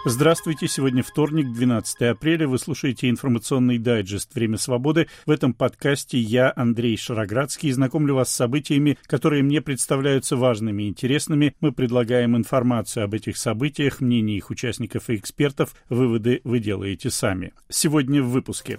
Здравствуйте, сегодня вторник, 12 апреля. Вы слушаете информационный дайджест «Время свободы». В этом подкасте я, Андрей Шароградский, знакомлю вас с событиями, которые мне представляются важными и интересными. Мы предлагаем информацию об этих событиях, мнения их участников и экспертов. Выводы вы делаете сами. Сегодня в выпуске.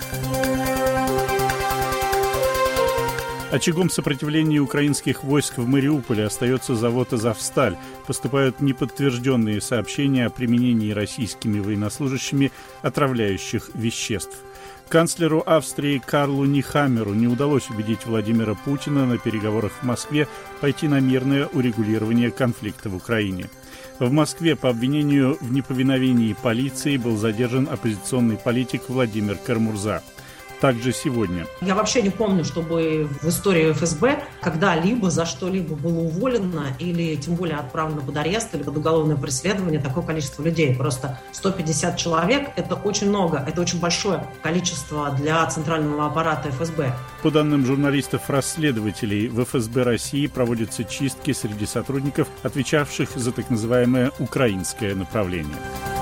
Очагом сопротивления украинских войск в Мариуполе остается завод «Азовсталь». Поступают неподтвержденные сообщения о применении российскими военнослужащими отравляющих веществ. Канцлеру Австрии Карлу Нихаммеру не удалось убедить Владимира Путина на переговорах в Москве пойти на мирное урегулирование конфликта в Украине. В Москве по обвинению в неповиновении полиции был задержан оппозиционный политик Владимир Кармурза. Также сегодня. Я вообще не помню, чтобы в истории ФСБ когда-либо за что-либо было уволено или тем более отправлено под арест или под уголовное преследование такое количество людей. Просто 150 человек – это очень много, это очень большое количество для центрального аппарата ФСБ. По данным журналистов-расследователей, в ФСБ России проводятся чистки среди сотрудников, отвечавших за так называемое украинское направление.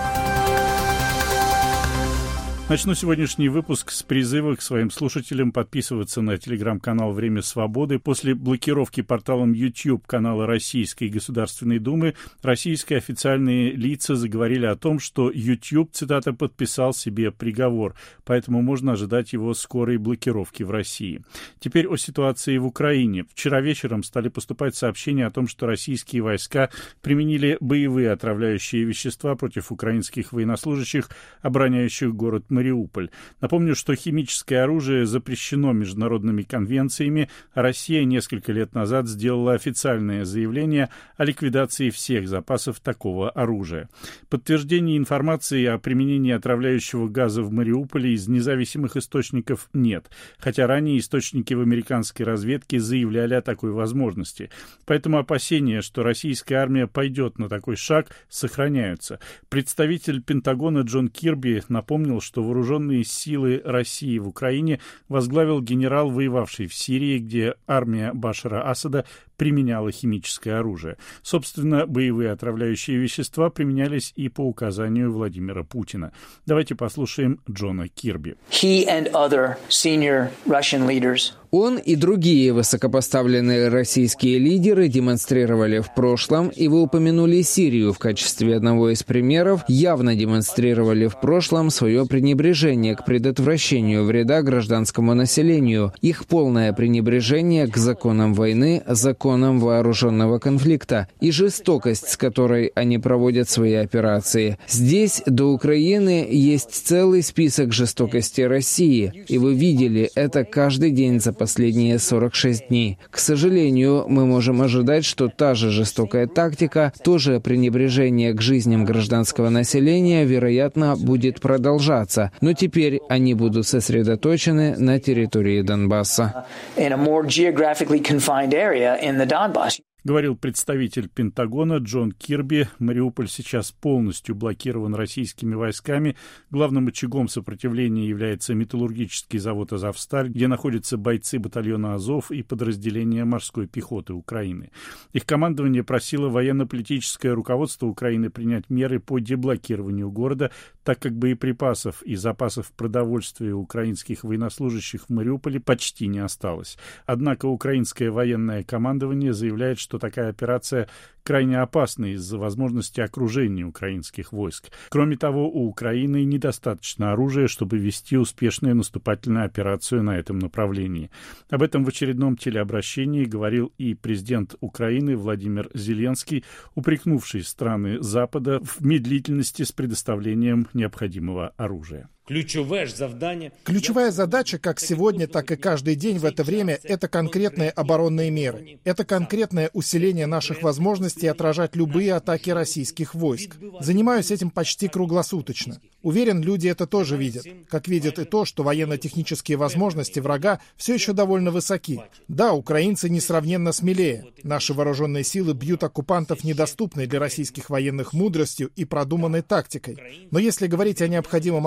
Начну сегодняшний выпуск с призыва к своим слушателям подписываться на телеграм-канал «Время свободы». После блокировки порталом YouTube канала Российской Государственной Думы российские официальные лица заговорили о том, что YouTube, цитата, подписал себе приговор, поэтому можно ожидать его скорой блокировки в России. Теперь о ситуации в Украине. Вчера вечером стали поступать сообщения о том, что российские войска применили боевые отравляющие вещества против украинских военнослужащих, обороняющих город Мариуполь. Напомню, что химическое оружие запрещено международными конвенциями, а Россия несколько лет назад сделала официальное заявление о ликвидации всех запасов такого оружия. Подтверждений информации о применении отравляющего газа в Мариуполе из независимых источников нет, хотя ранее источники в американской разведке заявляли о такой возможности. Поэтому опасения, что российская армия пойдет на такой шаг, сохраняются. Представитель Пентагона Джон Кирби напомнил, что вооруженные силы России в Украине возглавил генерал, воевавший в Сирии, где армия Башара Асада применяла химическое оружие. Собственно, боевые отравляющие вещества применялись и по указанию Владимира Путина. Давайте послушаем Джона Кирби. Он и другие высокопоставленные российские лидеры демонстрировали в прошлом, и вы упомянули Сирию в качестве одного из примеров, явно демонстрировали в прошлом свое пренебрежение к предотвращению вреда гражданскому населению, их полное пренебрежение к законам войны, законам вооруженного конфликта и жестокость, с которой они проводят свои операции. Здесь, до Украины, есть целый список жестокости России, и вы видели это каждый день за последние 46 дней. К сожалению, мы можем ожидать, что та же жестокая тактика, то же пренебрежение к жизням гражданского населения, вероятно, будет продолжаться, но теперь они будут сосредоточены на территории Донбасса. Говорил представитель Пентагона Джон Кирби. Мариуполь сейчас полностью блокирован российскими войсками. Главным очагом сопротивления является металлургический завод «Азовсталь», где находятся бойцы батальона «Азов» и подразделения морской пехоты Украины. Их командование просило военно-политическое руководство Украины принять меры по деблокированию города, так как боеприпасов и запасов продовольствия у украинских военнослужащих в Мариуполе почти не осталось. Однако украинское военное командование заявляет, что такая операция крайне опасна из-за возможности окружения украинских войск. Кроме того, у Украины недостаточно оружия, чтобы вести успешную наступательную операцию на этом направлении. Об этом в очередном телеобращении говорил и президент Украины Владимир Зеленский, упрекнувший страны Запада в медлительности с предоставлением необходимого оружия. Ключевая задача как сегодня, так и каждый день в это время – это конкретные оборонные меры. Это конкретное усиление наших возможностей отражать любые атаки российских войск. Занимаюсь этим почти круглосуточно. Уверен, люди это тоже видят. Как видят и то, что военно-технические возможности врага все еще довольно высоки. Да, украинцы несравненно смелее. Наши вооруженные силы бьют оккупантов, недоступной для российских военных мудростью и продуманной тактикой. Но если говорить о необходимом оружии,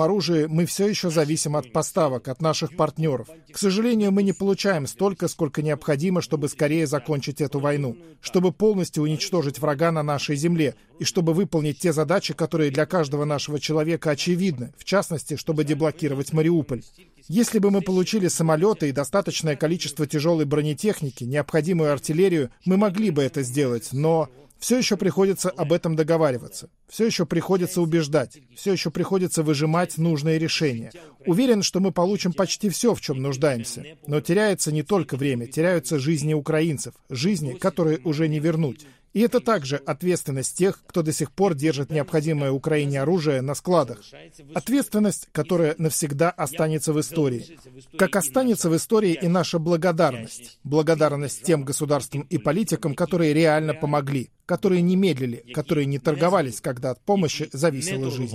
мы все еще зависим от поставок, от наших партнеров. К сожалению, мы не получаем столько, сколько необходимо, чтобы скорее закончить эту войну, чтобы полностью уничтожить врага на нашей земле и чтобы выполнить те задачи, которые для каждого нашего человека очевидны, в частности, чтобы деблокировать Мариуполь. Если бы мы получили самолеты и достаточное количество тяжелой бронетехники, необходимую артиллерию, мы могли бы это сделать, но все еще приходится об этом договариваться. Все еще приходится убеждать. Все еще приходится выжимать нужные решения. Уверен, что мы получим почти все, в чем нуждаемся. Но теряется не только время, теряются жизни украинцев. Жизни, которые уже не вернуть. И это также ответственность тех, кто до сих пор держит необходимое Украине оружие на складах. Ответственность, которая навсегда останется в истории. Как останется в истории и наша благодарность. Благодарность тем государствам и политикам, которые реально помогли, которые не медлили, которые не торговались, когда от помощи зависела жизнь.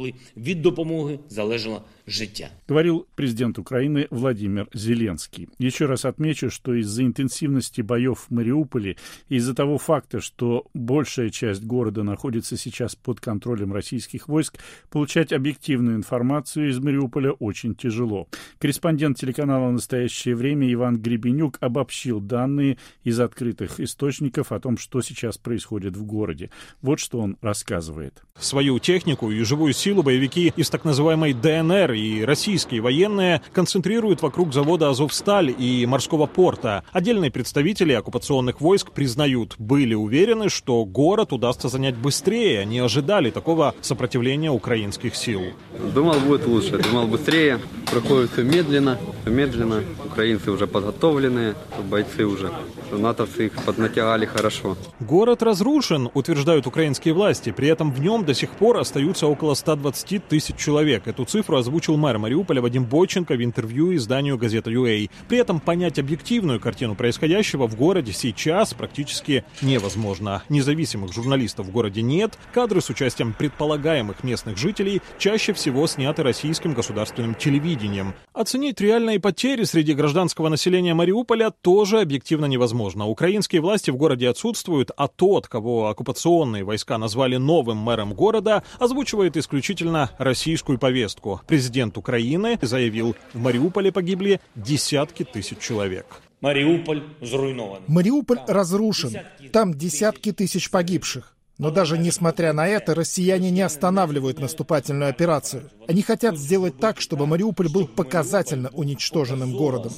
Говорил президент Украины Владимир Зеленский. Еще раз отмечу, что из-за интенсивности боев в Мариуполе и из-за того факта, что большая часть города находится сейчас под контролем российских войск, получать объективную информацию из Мариуполя очень тяжело. Корреспондент телеканала «Настоящее время» Иван Гребенюк обобщил данные из открытых источников о том, что сейчас происходит в городе. Вот что он рассказывает. Свою технику и живую силу боевики из так называемой ДНР и российские военные концентрируют вокруг завода «Азовсталь» и морского порта. Отдельные представители оккупационных войск признают, были уверены, что город удастся занять быстрее, не ожидали такого сопротивления украинских сил. Думал, будет лучше, думал быстрее. Проходит все медленно. Украинцы уже подготовленные, бойцы уже. Натовцы их поднатягали хорошо. Город разрушен, утверждают украинские власти. При этом в нем до сих пор остаются около 120 тысяч человек. Эту цифру озвучил мэр Мариуполя Вадим Бойченко в интервью изданию «Газета.ua». При этом понять объективную картину происходящего в городе сейчас практически невозможно. Независимых журналистов в городе нет. Кадры с участием предполагаемых местных жителей чаще всего сняты российским государственным телевидением. Оценить реальные потери среди гражданского населения Мариуполя тоже объективно невозможно. Украинские власти в городе отсутствуют, а тот, кого оккупационные войска назвали новым мэром города, озвучивает исключительно российскую повестку. Президент Украины заявил, в Мариуполе погибли десятки тысяч человек. Мариуполь зруйнован. Мариуполь разрушен. Там десятки тысяч погибших. Но даже несмотря на это, россияне не останавливают наступательную операцию. Они хотят сделать так, чтобы Мариуполь был показательно уничтоженным городом.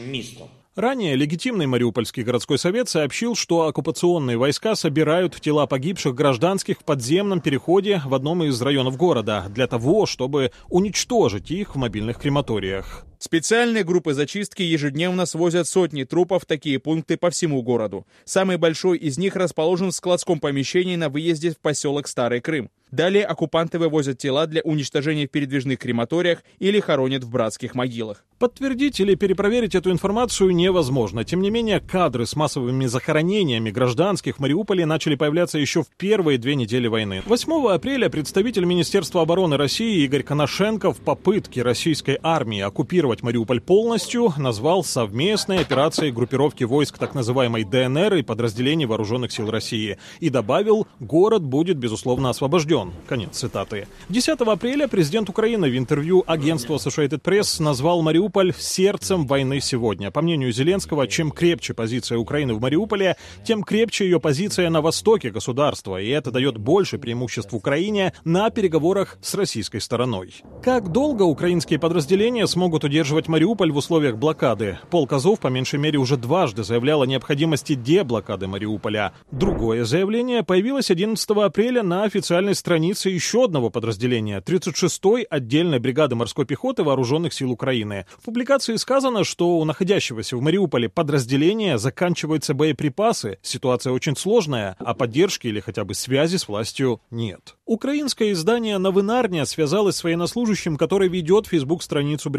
Ранее легитимный Мариупольский городской совет сообщил, что оккупационные войска собирают тела погибших гражданских в подземном переходе в одном из районов города для того, чтобы уничтожить их в мобильных крематориях. Специальные группы зачистки ежедневно свозят сотни трупов в такие пункты по всему городу. Самый большой из них расположен в складском помещении на выезде в поселок Старый Крым. Далее оккупанты вывозят тела для уничтожения в передвижных крематориях или хоронят в братских могилах. Подтвердить или перепроверить эту информацию невозможно. Тем не менее, кадры с массовыми захоронениями гражданских в Мариуполе начали появляться еще в первые 2 недели войны. 8 апреля представитель Министерства обороны России Игорь Коношенко в попытке российской армии оккупировать Мариуполь полностью назвал совместной операцией группировки войск так называемой ДНР и подразделений вооруженных сил России. И добавил, город будет, безусловно, освобожден. Конец цитаты. 10 апреля президент Украины в интервью агентству Associated Press назвал Мариуполь сердцем войны сегодня. По мнению Зеленского, чем крепче позиция Украины в Мариуполе, тем крепче ее позиция на востоке государства, и это дает больше преимуществ Украине на переговорах с российской стороной. Как долго украинские подразделения смогут удерживать Мариуполь в условиях блокады? Полк Азов, по меньшей мере, уже дважды заявлял о необходимости деблокады Мариуполя. Другое заявление появилось 11 апреля на официальной странице еще одного подразделения – 36-й отдельной бригады морской пехоты вооруженных сил Украины. В публикации сказано, что у находящегося в Мариуполе подразделения заканчиваются боеприпасы, ситуация очень сложная, а поддержки или хотя бы связи с властью нет. Украинское издание «Новинарня» связалось с военнослужащим, который ведет фейсбук-страницу бригады. Он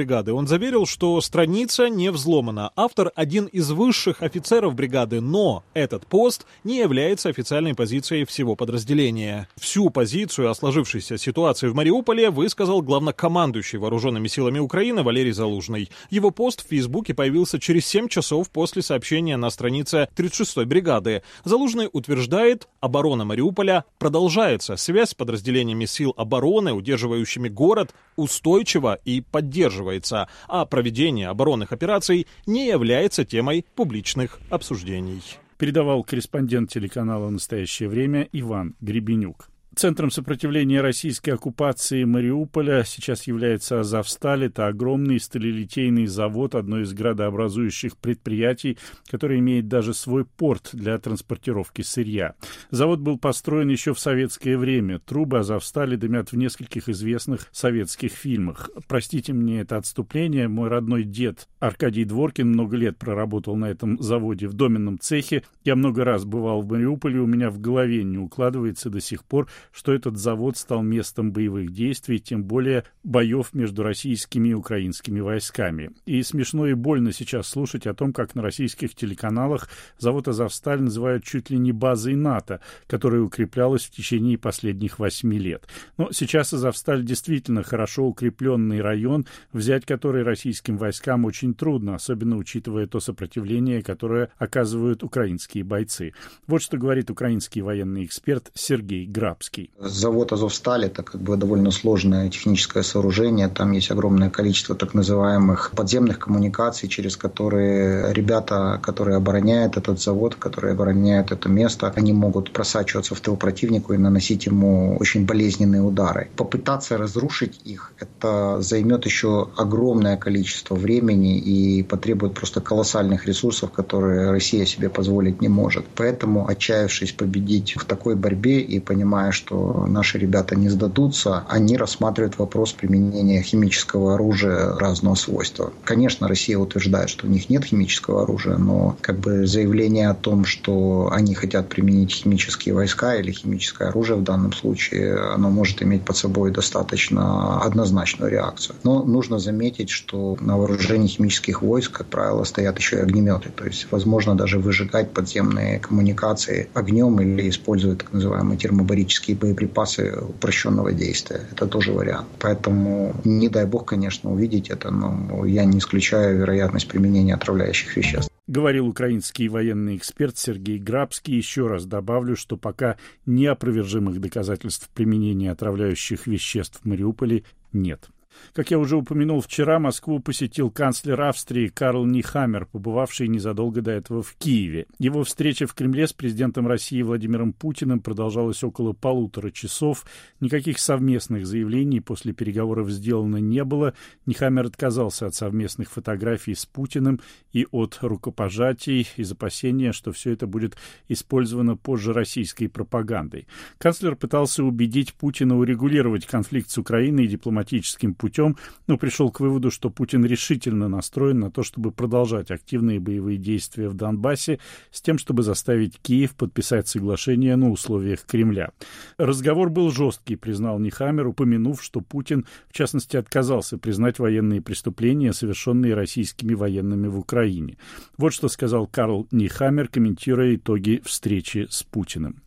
«Коммерсант» заверил, что страница не взломана. Автор – один из высших офицеров бригады, но этот пост не является официальной позицией всего подразделения. Всю позицию о сложившейся ситуации в Мариуполе высказал главнокомандующий вооруженными силами Украины Валерий Залужный. Его пост в Фейсбуке появился через 7 часов после сообщения на странице 36-й бригады. Залужный утверждает, оборона Мариуполя продолжается. Связь с подразделениями сил обороны, удерживающими город, устойчива и поддерживается, а проведение оборонных операций не является темой публичных обсуждений. Передавал корреспондент телеканала «Настоящее время» Иван Гребенюк. Центром сопротивления российской оккупации Мариуполя сейчас является «Азовсталь». Это огромный сталелитейный завод, одно из градообразующих предприятий, которое имеет даже свой порт для транспортировки сырья. Завод был построен еще в советское время. Трубы «Азовстали» дымят в нескольких известных советских фильмах. Простите мне это отступление. Мой родной дед Аркадий Дворкин много лет проработал на этом заводе в доменном цехе. Я много раз бывал в Мариуполе, у меня в голове не укладывается до сих пор, что этот завод стал местом боевых действий, тем более боев между российскими и украинскими войсками. И смешно и больно сейчас слушать о том, как на российских телеканалах завод «Азовсталь» называют чуть ли не базой НАТО, которая укреплялась в течение последних 8 лет. Но сейчас «Азовсталь» действительно хорошо укрепленный район, взять который российским войскам очень трудно, особенно учитывая то сопротивление, которое оказывают украинские бойцы. Вот что говорит украинский военный эксперт Сергей Грабский. Завод «Азовсталь» — это довольно сложное техническое сооружение. Там есть огромное количество так называемых подземных коммуникаций, через которые ребята, которые обороняют этот завод, которые обороняют это место, они могут просачиваться в тыл противнику и наносить ему очень болезненные удары. Попытаться разрушить их — это займет еще огромное количество времени и потребует просто колоссальных ресурсов, которые Россия себе позволить не может. Поэтому, отчаявшись победить в такой борьбе и понимая, что наши ребята не сдадутся, они рассматривают вопрос применения химического оружия разного свойства. Конечно, Россия утверждает, что у них нет химического оружия, но заявление о том, что они хотят применить химические войска или химическое оружие в данном случае, оно может иметь под собой достаточно однозначную реакцию. Но нужно заметить, что на вооружении химических войск, как правило, стоят еще и огнеметы. То есть, возможно, даже выжигать подземные коммуникации огнем или использовать так называемые термобарические боеприпасы упрощенного действия. Это тоже вариант. Поэтому, не дай бог, конечно, увидеть это, но я не исключаю вероятность применения отравляющих веществ. Говорил украинский военный эксперт Сергей Грабский. Еще раз добавлю, что пока неопровержимых доказательств применения отравляющих веществ в Мариуполе нет. Как я уже упомянул, вчера Москву посетил канцлер Австрии Карл Нихаммер, побывавший незадолго до этого в Киеве. Его встреча в Кремле с президентом России Владимиром Путиным продолжалась около 1,5 часов. Никаких совместных заявлений после переговоров сделано не было. Нихаммер отказался от совместных фотографий с Путиным и от рукопожатий из опасения, что все это будет использовано позже российской пропагандой. Канцлер пытался убедить Путина урегулировать конфликт с Украиной дипломатическим путем, но пришел к выводу, что Путин решительно настроен на то, чтобы продолжать активные боевые действия в Донбассе с тем, чтобы заставить Киев подписать соглашение на условиях Кремля. Разговор был жесткий, признал Нихаммер, упомянув, что Путин, в частности, отказался признать военные преступления, совершенные российскими военными в Украине. Вот что сказал Карл Нихаммер, комментируя итоги встречи с Путиным.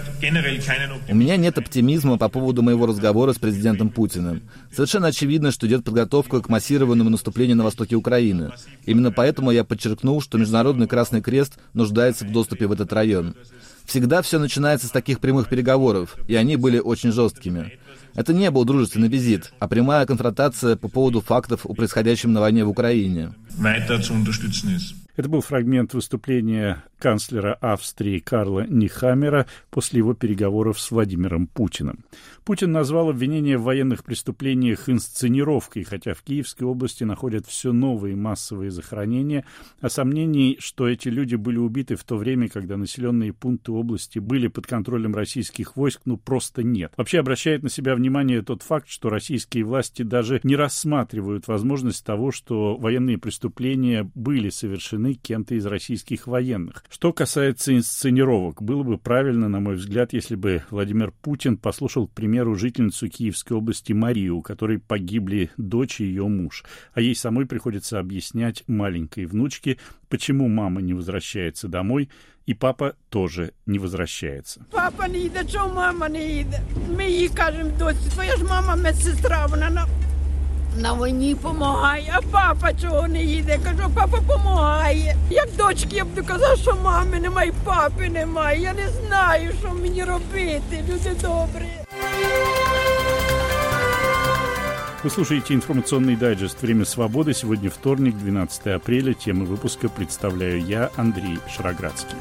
У меня нет оптимизма по поводу моего разговора с президентом Путиным. Совершенно очевидно, что идет подготовка к массированному наступлению на востоке Украины. Именно поэтому я подчеркнул, что Международный Красный Крест нуждается в доступе в этот район. Всегда все начинается с таких прямых переговоров, и они были очень жесткими. Это не был дружественный визит, а прямая конфронтация по поводу фактов о происходящем на войне в Украине. Это был фрагмент выступления канцлера Австрии Карла Нихаммера после его переговоров с Владимиром Путиным. Путин назвал обвинение в военных преступлениях инсценировкой, хотя в Киевской области находят все новые массовые захоронения, а сомнений, что эти люди были убиты в то время, когда населенные пункты области были под контролем российских войск, просто нет. Вообще обращает на себя внимание тот факт, что российские власти даже не рассматривают возможность того, что военные преступления были совершены войны кем-то из российских военных. Что касается инсценировок, было бы правильно, на мой взгляд, если бы Владимир Путин послушал, к примеру, жительницу Киевской области Марию, у которой погибли дочь и ее муж. А ей самой приходится объяснять маленькой внучке, почему мама не возвращается домой, и папа тоже не возвращается. Папа не йде, чого мама не йде? Ми їй кажемо, дочці, твоя ж мама медсестра, вона на війні допомагає, а папа чого не їде? Кажу, папа допомагає. Як дочки, я буду казати, що мами немає, папи немає. Я не знаю, що мені робити, люди добрі. Вы слушаете информационный дайджест «Время свободы». Сегодня вторник, 12 апреля. Темы выпуска представляю я, Андрей Шароградский.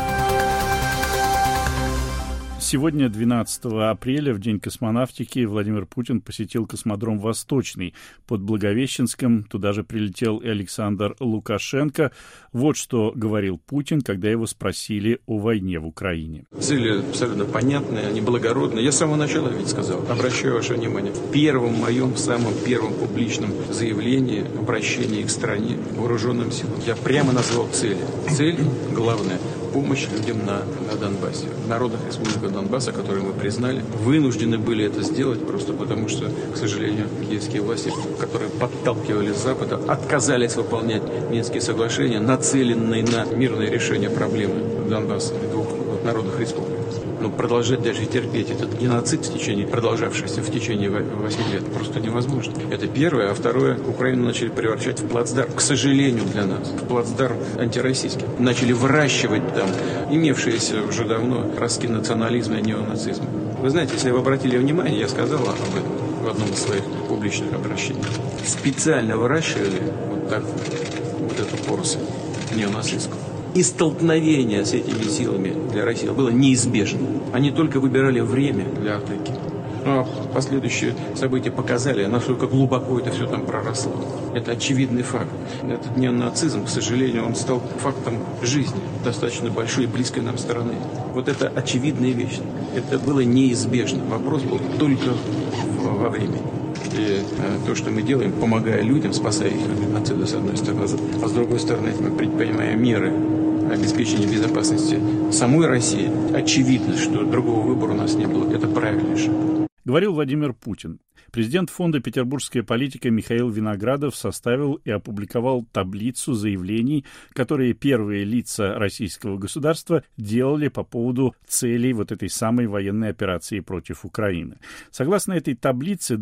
Сегодня, 12 апреля, в День космонавтики, Владимир Путин посетил космодром «Восточный» под Благовещенском. Туда же прилетел и Александр Лукашенко. Вот что говорил Путин, когда его спросили о войне в Украине. Цели абсолютно понятные, они благородные. Я с самого начала ведь сказал, обращаю ваше внимание, в первом моем, самом первом публичном заявлении, обращении к стране, вооруженным силам, я прямо назвал цели. Цель главная – помощь людям на Донбассе. В народных республиках Донбасса, которые мы признали, вынуждены были это сделать просто потому, что, к сожалению, киевские власти, которые подталкивали с Запада, отказались выполнять Минские соглашения, нацеленные на мирное решение проблемы Донбасса и двух народных республик. Но продолжать даже терпеть этот геноцид, продолжавшийся в течение 8 лет, просто невозможно. Это первое. А второе, Украину начали превращать в плацдарм, к сожалению для нас, в плацдарм антироссийский. Начали выращивать там имевшиеся уже давно ростки национализма и неонацизма. Вы знаете, если вы обратили внимание, я сказал об этом в одном из своих публичных обращений. Специально выращивали вот так вот эту поросль неонацистскую. И столкновение с этими силами для России было неизбежно. Они только выбирали время для атаки. Но последующие события показали, насколько глубоко это все там проросло. Это очевидный факт. Этот неонацизм, к сожалению, он стал фактом жизни достаточно большой и близкой нам стороны. Вот это очевидная вещь. Это было неизбежно. Вопрос был только во времени. И то, что мы делаем, помогая людям, спасая их от геноцида, с одной стороны, а с другой стороны, мы предпринимаем меры обеспечения безопасности самой России, очевидно, что другого выбора у нас не было. Это правильный шаг. Говорил Владимир Путин. Президент фонда «Петербургская политика» Михаил Виноградов составил и опубликовал таблицу заявлений, которые первые лица российского государства делали по поводу целей вот этой самой военной операции против Украины. Согласно этой таблице,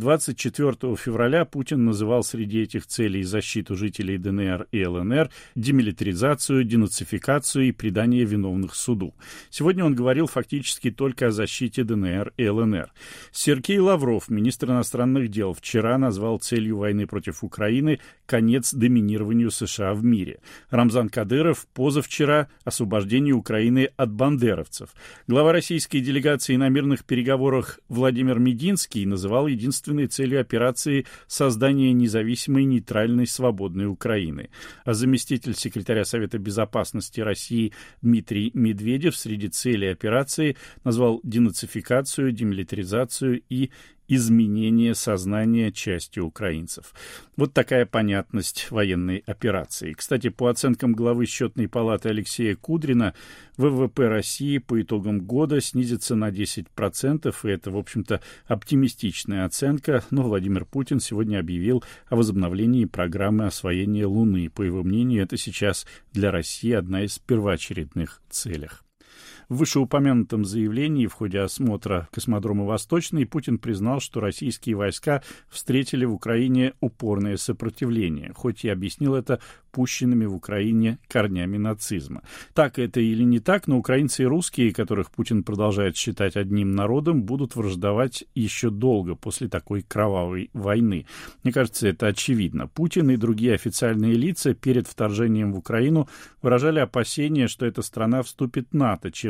24 февраля Путин называл среди этих целей защиту жителей ДНР и ЛНР, демилитаризацию, денацификацию и предание виновных суду. Сегодня он говорил фактически только о защите ДНР и ЛНР. Сергей Лавров, министр иностранных дел, вчера назвал целью войны против Украины конец доминированию США в мире. Рамзан Кадыров позавчера освобождение Украины от бандеровцев. Глава российской делегации на мирных переговорах Владимир Мединский называл единственной целью операции создание независимой, нейтральной, свободной Украины. А заместитель секретаря Совета безопасности России Дмитрий Медведев среди целей операции назвал денацификацию, демилитаризацию и изменение сознания части украинцев. Вот такая понятность военной операции. Кстати, по оценкам главы Счетной палаты Алексея Кудрина, ВВП России по итогам года снизится на 10%, и это, в общем-то, оптимистичная оценка, но Владимир Путин сегодня объявил о возобновлении программы освоения Луны. По его мнению, это сейчас для России одна из первоочередных целей. В вышеупомянутом заявлении в ходе осмотра космодрома «Восточный» Путин признал, что российские войска встретили в Украине упорное сопротивление, хоть и объяснил это пущенными в Украине корнями нацизма. Так это или не так, но украинцы и русские, которых Путин продолжает считать одним народом, будут враждовать еще долго после такой кровавой войны. Мне кажется, это очевидно. Путин и другие официальные лица перед вторжением в Украину выражали опасения, что эта страна вступит в НАТО, чем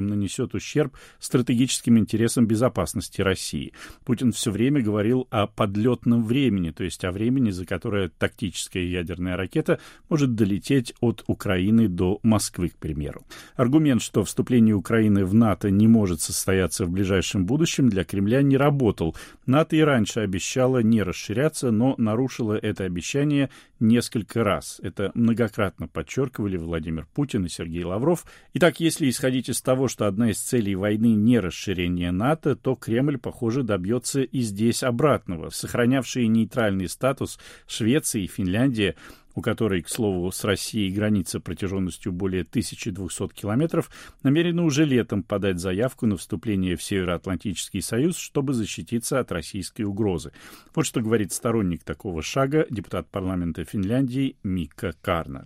нанесет ущерб стратегическим интересам безопасности России. Путин все время говорил о подлетном времени, то есть о времени, за которое тактическая ядерная ракета может долететь от Украины до Москвы, к примеру. Аргумент, что вступление Украины в НАТО не может состояться в ближайшем будущем, для Кремля не работал. НАТО и раньше обещало не расширяться, но нарушило это обещание несколько раз. Это многократно подчеркивали Владимир Путин и Сергей Лавров. Итак, если исходить из того, что одна из целей войны не расширение НАТО, то Кремль, похоже, добьется и здесь обратного. Сохранявшие нейтральный статус Швеция и Финляндия, у которой, к слову, с Россией граница протяженностью более 1200 километров, намерены уже летом подать заявку на вступление в Североатлантический союз, чтобы защититься от российской угрозы. Вот что говорит сторонник такого шага, депутат парламента Финляндии Микка Карна.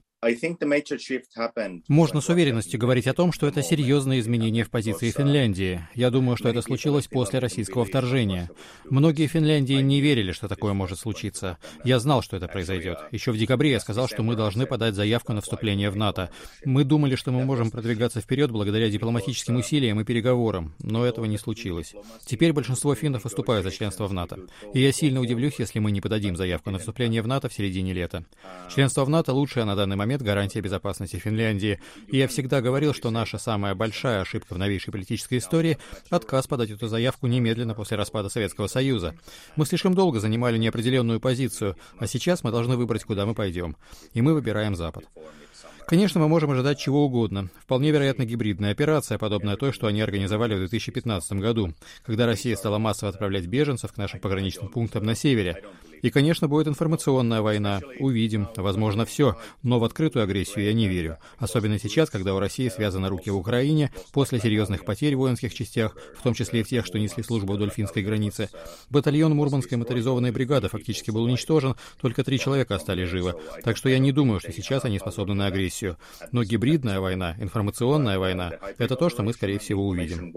Можно с уверенностью говорить о том, что это серьезные изменения в позиции Финляндии. Я думаю, что это случилось после российского вторжения. Многие в Финляндии не верили, что такое может случиться. Я знал, что это произойдет. Еще в декабре я сказал, что мы должны подать заявку на вступление в НАТО. Мы думали, что мы можем продвигаться вперед благодаря дипломатическим усилиям и переговорам, но этого не случилось. Теперь большинство финнов выступают за членство в НАТО. И я сильно удивлюсь, если мы не подадим заявку на вступление в НАТО в середине лета. Членство в НАТО лучшее на данный момент гарантия безопасности Финляндии. И я всегда говорил, что наша самая большая ошибка в новейшей политической истории — отказ подать эту заявку немедленно после распада Советского Союза. Мы слишком долго занимали неопределенную позицию, а сейчас мы должны выбрать, куда мы пойдем. И мы выбираем Запад. Конечно, мы можем ожидать чего угодно. Вполне вероятно, гибридная операция, подобная той, что они организовали в 2015 году, когда Россия стала массово отправлять беженцев к нашим пограничным пунктам на севере. И, конечно, будет информационная война. Увидим. Возможно, все. Но в открытую агрессию я не верю. Особенно сейчас, когда у России связаны руки в Украине, после серьезных потерь в воинских частях, в том числе и в тех, что несли службу вдоль финской границы. Батальон Мурманской моторизованной бригады фактически был уничтожен, только 3 человека остались живы. Так что я не думаю, что сейчас они способны на агрессию. Но гибридная война, информационная война — это то, что мы, скорее всего, увидим.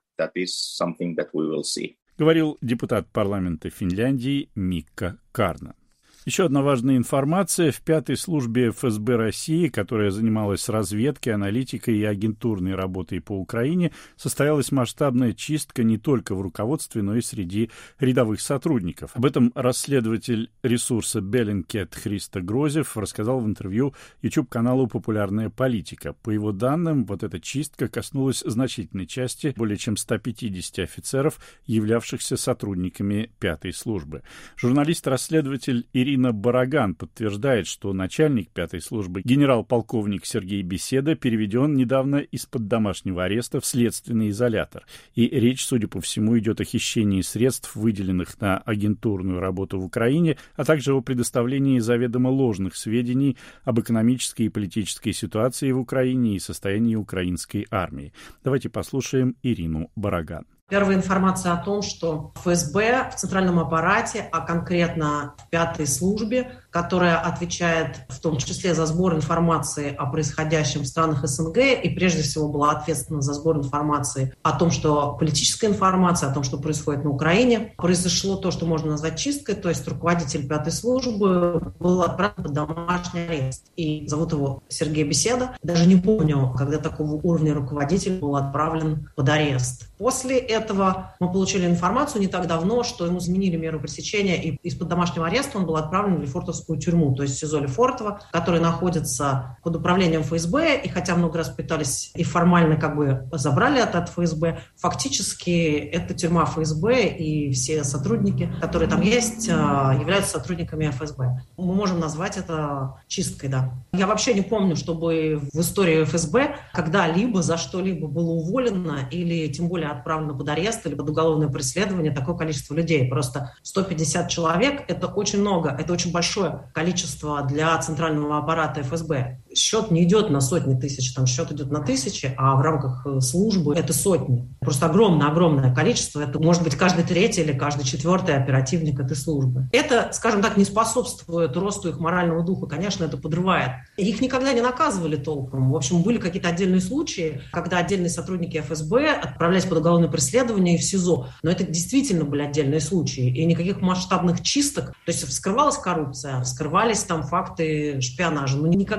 Говорил депутат парламента Финляндии Микка Карна. Еще одна важная информация. В 5-й службе ФСБ России, которая занималась разведкой, аналитикой и агентурной работой по Украине, состоялась масштабная чистка не только в руководстве, но и среди рядовых сотрудников. Об этом расследователь ресурса Bellingcat Христо Грозев рассказал в интервью YouTube-каналу «Популярная политика». По его данным, вот эта чистка коснулась значительной части, более чем 150 офицеров, являвшихся сотрудниками 5-й службы. Журналист-расследователь Ирина Бараган подтверждает, что начальник 5-й службы генерал-полковник Сергей Беседа переведен недавно из-под домашнего ареста в следственный изолятор. И речь, судя по всему, идет о хищении средств, выделенных на агентурную работу в Украине, а также о предоставлении заведомо ложных сведений об экономической и политической ситуации в Украине и состоянии украинской армии. Давайте послушаем Ирину Бараган. Первая информация о том, что ФСБ в центральном аппарате, а конкретно в 5-й службе, которая отвечает в том числе за сбор информации о происходящем в странах СНГ и прежде всего была ответственна за сбор информации о том, что политическая информация, о том, что происходит на Украине, произошло то, что можно назвать чисткой, то есть руководитель 5-й службы был отправлен под домашний арест. И зовут его Сергей Беседа. Даже не помню, когда такого уровня руководитель был отправлен под арест. После этого мы получили информацию не так давно, что ему заменили меру пресечения, и из-под домашнего ареста он был отправлен в Лефортовскую тюрьму, то есть СИЗО Лефортово, который находится под управлением ФСБ, и хотя много раз пытались и формально забрали от ФСБ, фактически это тюрьма ФСБ, и все сотрудники, которые там есть, являются сотрудниками ФСБ. Мы можем назвать это чисткой, да. Я вообще не помню, чтобы в истории ФСБ когда-либо за что-либо было уволено или тем более отправлено под арест или под уголовное преследование такое количество людей. Просто 150 человек — это очень много, это очень большое количество для центрального аппарата ФСБ. Счет не идет на сотни тысяч, там счет идет на тысячи, а в рамках службы это сотни. Просто огромное количество. Это может быть каждый 3-й или каждый 4-й оперативник этой службы. Это, скажем так, не способствует росту их морального духа. Конечно, это подрывает. Их никогда не наказывали толком. В общем, были какие-то отдельные случаи, когда отдельные сотрудники ФСБ отправлялись под уголовное преследование и в СИЗО. Но это действительно были отдельные случаи. И никаких масштабных чисток. То есть вскрывалась коррупция, вскрывались там факты шпионажа. Но никогда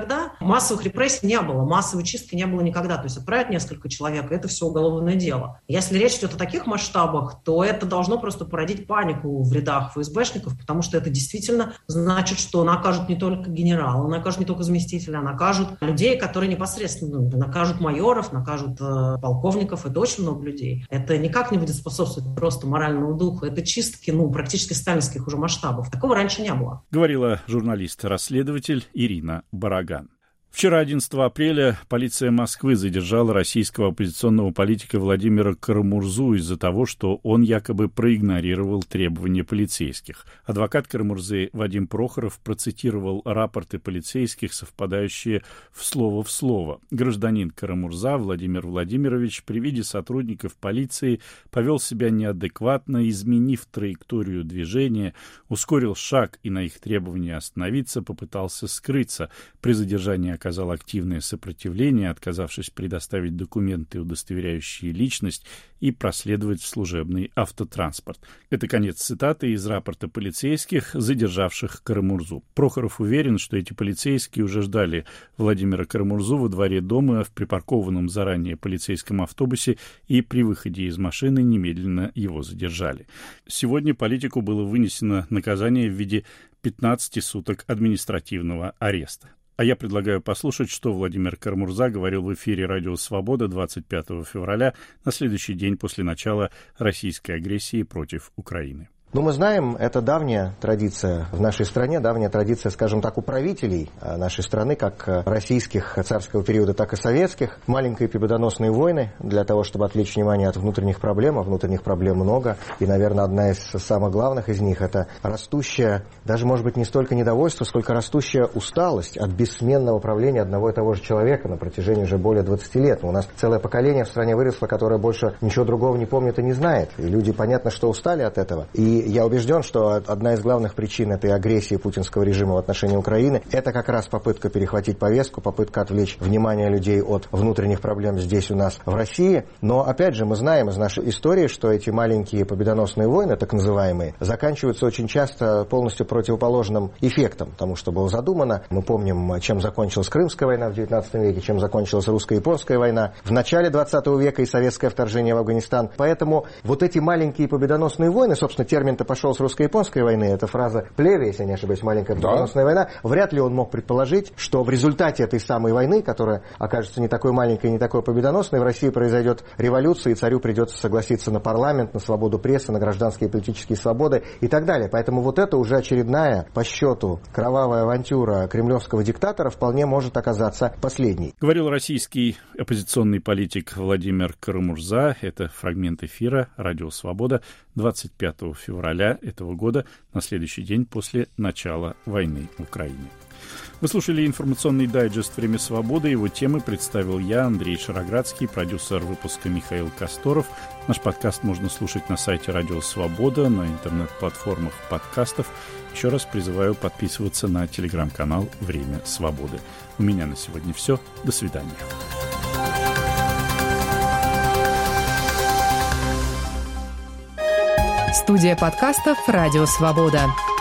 Массовых репрессий не было, массовой чистки не было никогда. То есть отправят несколько человек, и это все уголовное дело. Если речь идет о таких масштабах, то это должно просто породить панику в рядах ФСБшников, потому что это действительно значит, что накажут не только генерала, накажут не только заместителя, накажут людей, которые непосредственно накажут майоров, накажут полковников. Это очень много людей. Это никак не будет способствовать просто моральному духу. Это чистки, практически сталинских уже масштабов. Такого раньше не было. Говорила журналист-расследователь Ирина Бараган. Вчера, 11 апреля, полиция Москвы задержала российского оппозиционного политика Владимира Карамурзу из-за того, что он якобы проигнорировал требования полицейских. Адвокат Карамурзы Вадим Прохоров процитировал рапорты полицейских, совпадающие в слово. Гражданин Карамурза Владимир Владимирович при виде сотрудников полиции повел себя неадекватно, изменив траекторию движения, ускорил шаг и на их требования остановиться попытался скрыться. При задержании оказал активное сопротивление, отказавшись предоставить документы, удостоверяющие личность, и проследовать в служебный автотранспорт. Это конец цитаты из рапорта полицейских, задержавших Карамурзу. Прохоров уверен, что эти полицейские уже ждали Владимира Карамурзу во дворе дома в припаркованном заранее полицейском автобусе и при выходе из машины немедленно его задержали. Сегодня политику было вынесено наказание в виде 15 суток административного ареста. А я предлагаю послушать, что Владимир Карамурза говорил в эфире «Радио Свобода» 25 февраля, на следующий день после начала российской агрессии против Украины. Мы знаем, это давняя традиция в нашей стране, давняя традиция, скажем так, у правителей нашей страны, как российских царского периода, так и советских. Маленькие победоносные войны для того, чтобы отвлечь внимание от внутренних проблем, а внутренних проблем много. И, наверное, одна из самых главных из них – это растущая, даже, может быть, не столько недовольство, сколько растущая усталость от бессменного правления одного и того же человека на протяжении уже более 20 лет. У нас целое поколение в стране выросло, которое больше ничего другого не помнит и не знает. И люди, понятно, что устали от этого. И я убежден, что одна из главных причин этой агрессии путинского режима в отношении Украины – это как раз попытка перехватить повестку, попытка отвлечь внимание людей от внутренних проблем здесь у нас в России. Но, опять же, мы знаем из нашей истории, что эти маленькие победоносные войны, так называемые, заканчиваются очень часто полностью противоположным эффектом тому, что было задумано. Мы помним, чем закончилась Крымская война в XIX веке, чем закончилась русско-японская война в начале XX века и советское вторжение в Афганистан. Поэтому вот эти маленькие победоносные войны, собственно, термин-то пошел с русско-японской войны, это фраза Плеве, если я не ошибаюсь, маленькая победоносная война, вряд ли он мог предположить, что в результате этой самой войны, которая окажется не такой маленькой и не такой победоносной, в России произойдет революция, и царю придется согласиться на парламент, на свободу прессы, на гражданские и политические свободы и так далее. Поэтому вот это уже очередная, по счету, кровавая авантюра кремлевского диктатора вполне может оказаться последней. Говорил российский оппозиционный политик Владимир Карамурза. Это фрагмент эфира «Радио Свобода» 25 февраля этого года, на следующий день после начала войны в Украине. Вы слушали информационный дайджест «Время свободы». Его темы представил я, Андрей Шароградский, продюсер выпуска Михаил Косторов. Наш подкаст можно слушать на сайте «Радио Свобода», на интернет-платформах подкастов. Еще раз призываю подписываться на телеграм-канал «Время свободы». У меня на сегодня все. До свидания. Студия подкастов «Радио Свобода».